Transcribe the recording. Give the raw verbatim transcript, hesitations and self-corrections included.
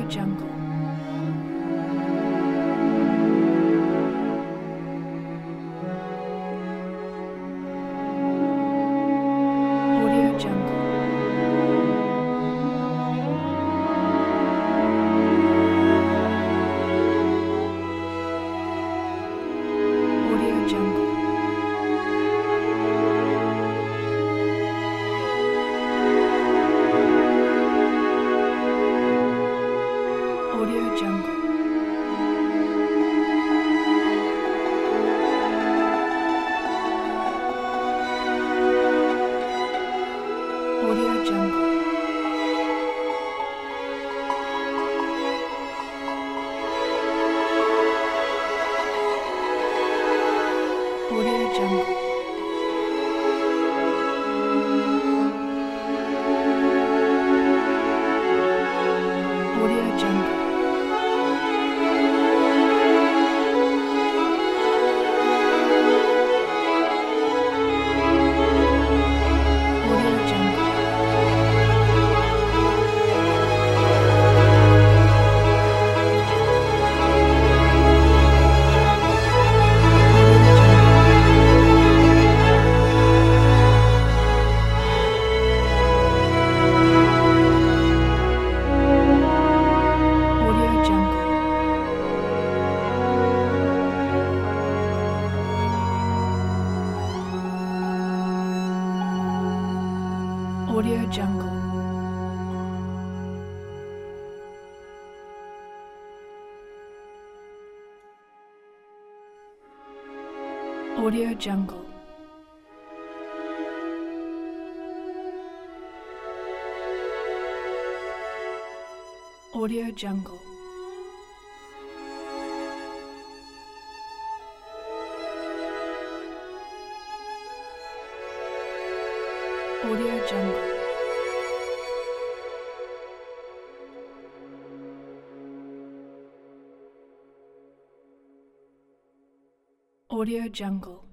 Jungle. Audio Jungle. Audio Jungle. Audio Jungle. Audio Jungle. Audio Jungle. Audio Jungle. Audio Jungle. Audio Jungle. Audio Jungle. Audio Jungle. Audio Jungle. Audio Jungle. Audio Jungle.